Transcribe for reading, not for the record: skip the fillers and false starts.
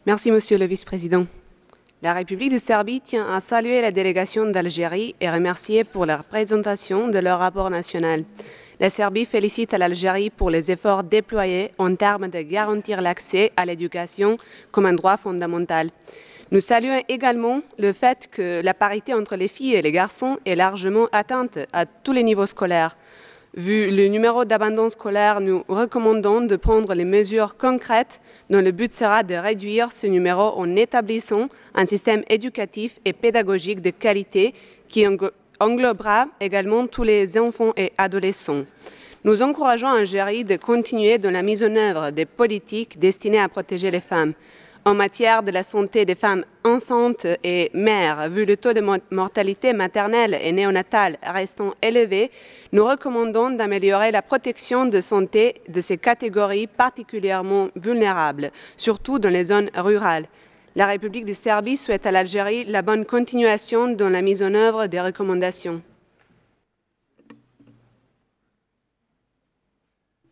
Merci, Monsieur le Vice-président. La République de Serbie tient à saluer la délégation d'Algérie et remercier pour la présentation de leur rapport national. La Serbie félicite l'Algérie pour les efforts déployés en termes de garantir l'accès à l'éducation comme un droit fondamental. Nous saluons également le fait que la parité entre les filles et les garçons est largement atteinte à tous les niveaux scolaires. Vu le numéro d'abandon scolaire, nous recommandons de prendre les mesures concrètes dont le but sera de réduire ce numéro en établissant un système éducatif et pédagogique de qualité qui englobera également tous les enfants et adolescents. Nous encourageons l'Algérie de continuer dans la mise en œuvre des politiques destinées à protéger les femmes. En matière de la santé des femmes enceintes et mères, vu le taux de mortalité maternelle et néonatale restant élevé, nous recommandons d'améliorer la protection de santé de ces catégories particulièrement vulnérables, surtout dans les zones rurales. La République de Serbie souhaite à l'Algérie la bonne continuation dans la mise en œuvre des recommandations.